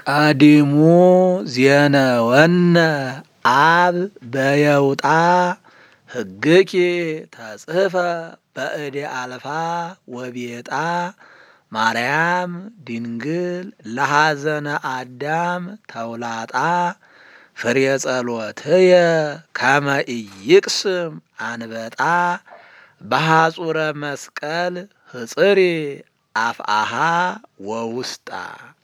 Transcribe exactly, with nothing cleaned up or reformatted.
ቀዲሙ ዜነወነ አብ በየውጣ ሕግኪ ተጽሕፈ በእዴ አልፋ ወቤጣ ማርያም ድንግል ለሐዘነ አዳም ተውላጣ ፍሬ ጸሎትየ ከመ ኢይቅስም አንበጣ በሐጹረ መስቀል ህጽሪ አፍአሃ ወውስጣ